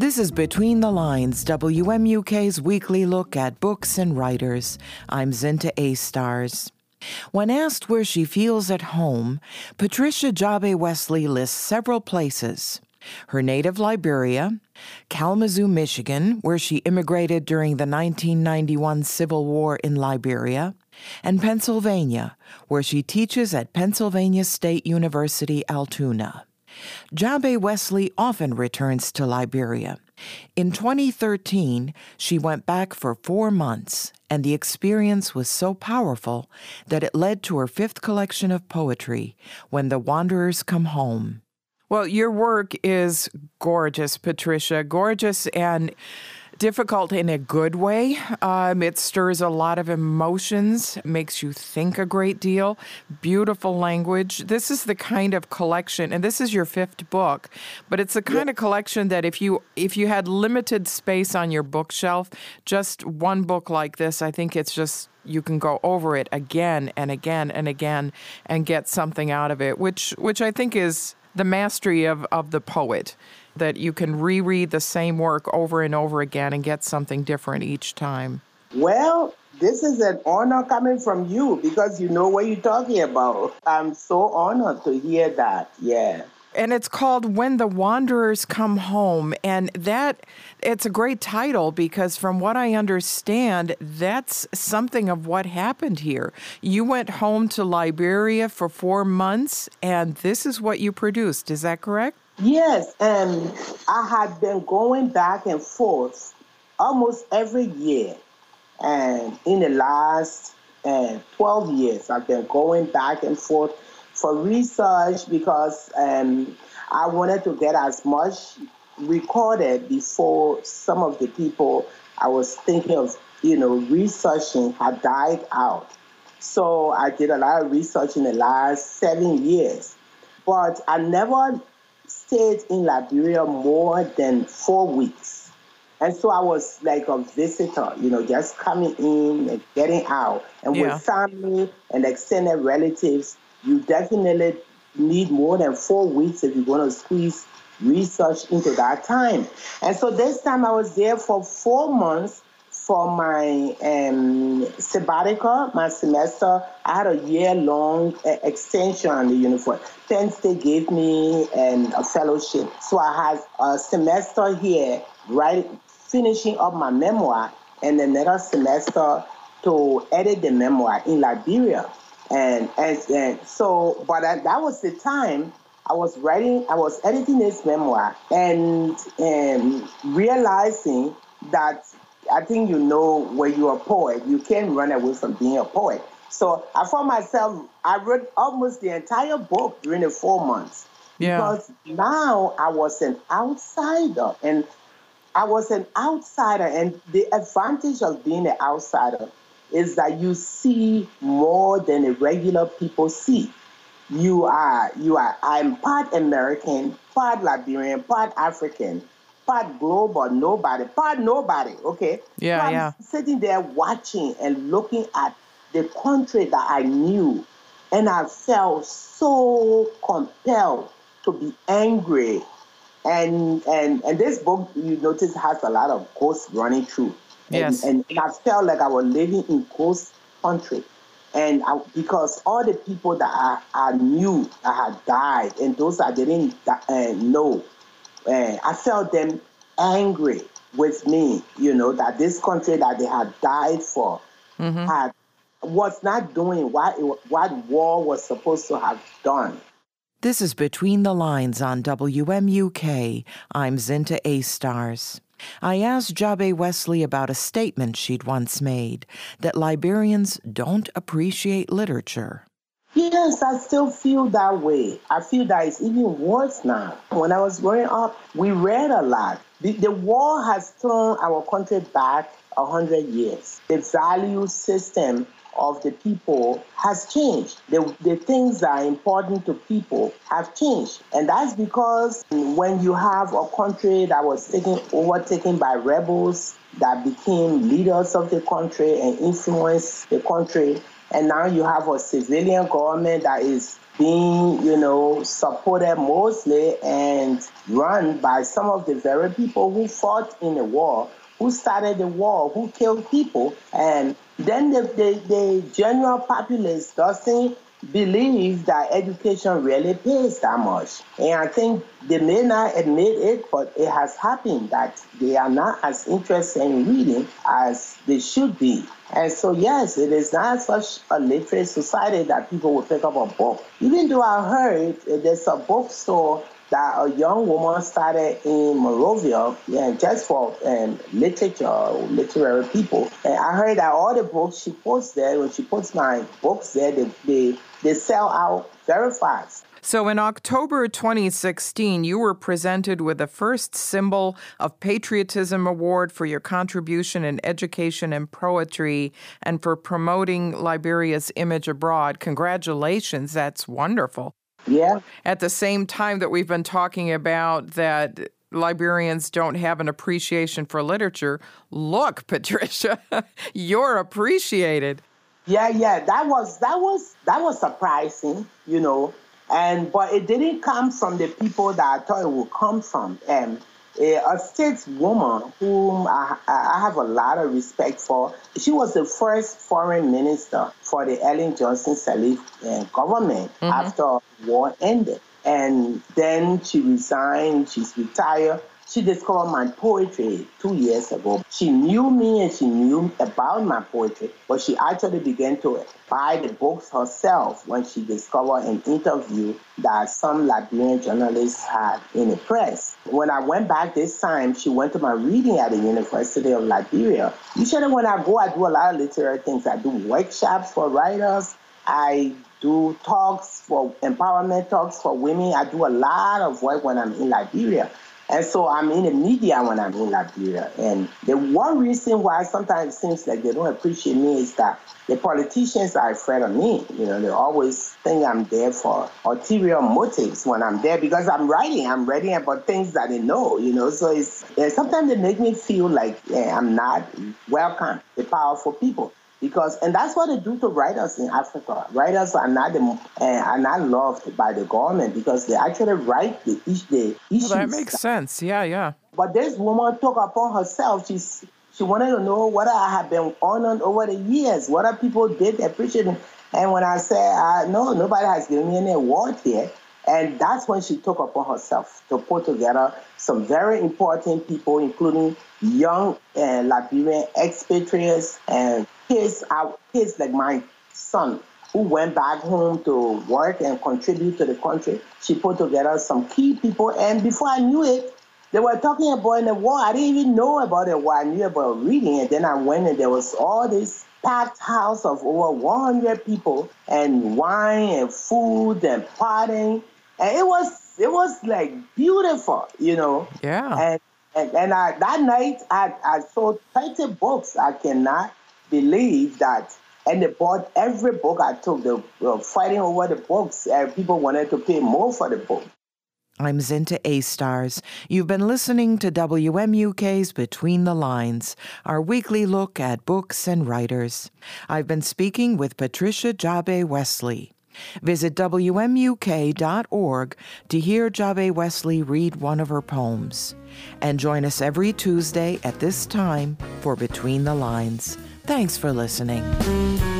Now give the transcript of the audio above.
This is Between the Lines, WMUK's weekly look at books and writers. I'm Zinta A. Stars. When asked where she feels at home, Patricia Jabe Wesley lists several places. Her native Liberia, Kalamazoo, Michigan, where she immigrated during the 1991 Civil War in Liberia, and Pennsylvania, where she teaches at Pennsylvania State University, Altoona. Jabe Wesley often returns to Liberia. In 2013, she went back for 4 months, and the experience was so powerful that it led to her 5th collection of poetry, When the Wanderers Come Home. Well, your work is gorgeous, Patricia, gorgeous and difficult in a good way. It stirs a lot of emotions, makes you think a great deal. Beautiful language. This is the kind of collection, and this is your 5th book, but it's the kind of collection that if you had limited space on your bookshelf, just one book like this, I think it's just, you can go over it again and again and again and get something out of it, which I think is the mastery of the poet, that you can reread the same work over and over again and get something different each time. Well, this is an honor coming from you because you know what you're talking about. I'm so honored to hear that, yeah. And it's called When the Wanderers Come Home, and it's a great title because from what I understand, that's something of what happened here. You went home to Liberia for 4 months, and this is what you produced. Is that correct? Yes, and I had been going back and forth almost every year. And in the last 12 years, I've been going back and forth for research because I wanted to get as much recorded before some of the people I was thinking of, researching had died out. So I did a lot of research in the last 7 years. But I never stayed in Liberia more than 4 weeks. And so I was like a visitor, just coming in and getting out. And with family and extended relatives, you definitely need more than 4 weeks if you're going to squeeze research into that time. And so this time I was there for 4 months for my sabbatical, my semester. I had a year-long extension on the university. Penn State gave me a fellowship. So I had a semester here, finishing up my memoir, and another semester to edit the memoir in Liberia. And so, but that was the time I was editing this memoir and realizing that I think when you're a poet, you can't run away from being a poet. So I found myself, I read almost the entire book during the 4 months. Yeah. Because now I was an outsider, and the advantage of being an outsider is that you see more than the regular people see. I'm part American, part Liberian, part African, part global, part nobody, okay? Yeah, so I'm sitting there watching and looking at the country that I knew, and I felt so compelled to be angry. And this book, you notice, has a lot of ghosts running through. Yes. And I felt like I was living in ghost country. And because all the people that I knew that had died, and those I didn't know, I felt them angry with me, that this country that they had died for was not doing what war was supposed to have done. This is Between the Lines on WMUK. I'm Zinta A. Stars. I asked Jabe Wesley about a statement she'd once made, that Liberians don't appreciate literature. Yes, I still feel that way. I feel that it's even worse now. When I was growing up, we read a lot. The war has thrown our country back 100 years. The value system of the people has changed. The things that are important to people have changed. And that's because when you have a country that was overtaken by rebels that became leaders of the country and influenced the country, and now you have a civilian government that is being, supported mostly and run by some of the very people who fought in the war, who started the war, who killed people. And then the general populace doesn't believe that education really pays that much. And I think they may not admit it, but it has happened that they are not as interested in reading as they should be. And so, yes, it is not such a literate society that people will pick up a book. Even though I heard there's a bookstore that a young woman started in Monrovia, just for literature, literary people. And I heard that all the books she puts there, when she puts my books there, they sell out very fast. So in October 2016, you were presented with the first Symbol of Patriotism Award for your contribution in education and poetry and for promoting Liberia's image abroad. Congratulations. That's wonderful. Yeah. At the same time that we've been talking about that Liberians don't have an appreciation for literature, look, Patricia, you're appreciated. Yeah, that was surprising, but it didn't come from the people that I thought it would come from. A stateswoman whom I have a lot of respect for. She was the first foreign minister for the Ellen Johnson Sirleaf government after war ended. And then she resigned, she's retired. She discovered my poetry 2 years ago. She knew me and she knew about my poetry, but she actually began to buy the books herself when she discovered an interview that some Liberian journalists had in the press. When I went back this time, she went to my reading at the University of Liberia. Usually when I go, I do a lot of literary things. I do workshops for writers. I do empowerment talks for women. I do a lot of work when I'm in Liberia. And so I'm in the media when I'm in Liberia. And the one reason why sometimes it seems like they don't appreciate me is that the politicians are afraid of me. They always think I'm there for ulterior motives when I'm there because I'm writing about things that they know, So sometimes they make me feel like I'm not welcome, the powerful people. And that's what they do to writers in Africa. Writers are not loved by the government because they actually write the issues. Well, that makes sense. Yeah. But this woman took upon herself. She wanted to know what I have been honored over the years. What are people did appreciate me. And when I said, no, nobody has given me any award here. And that's when she took upon herself to put together some very important people, including young Liberian expatriates and kids like my son, who went back home to work and contribute to the country. She put together some key people. And before I knew it, they were talking about the war. I didn't even know about the war. I knew about reading. And then I went and there was all this packed house of over 100 people and wine and food and partying. And it was like beautiful, Yeah. And that night I sold 30 books. I cannot believe that. And they bought every book I took. They were fighting over the books. People wanted to pay more for the book. I'm Zinta A-Stars. You've been listening to WMUK's Between the Lines, our weekly look at books and writers. I've been speaking with Patricia Jabe Wesley. Visit WMUK.org to hear Jabe Wesley read one of her poems. And join us every Tuesday at this time for Between the Lines. Thanks for listening.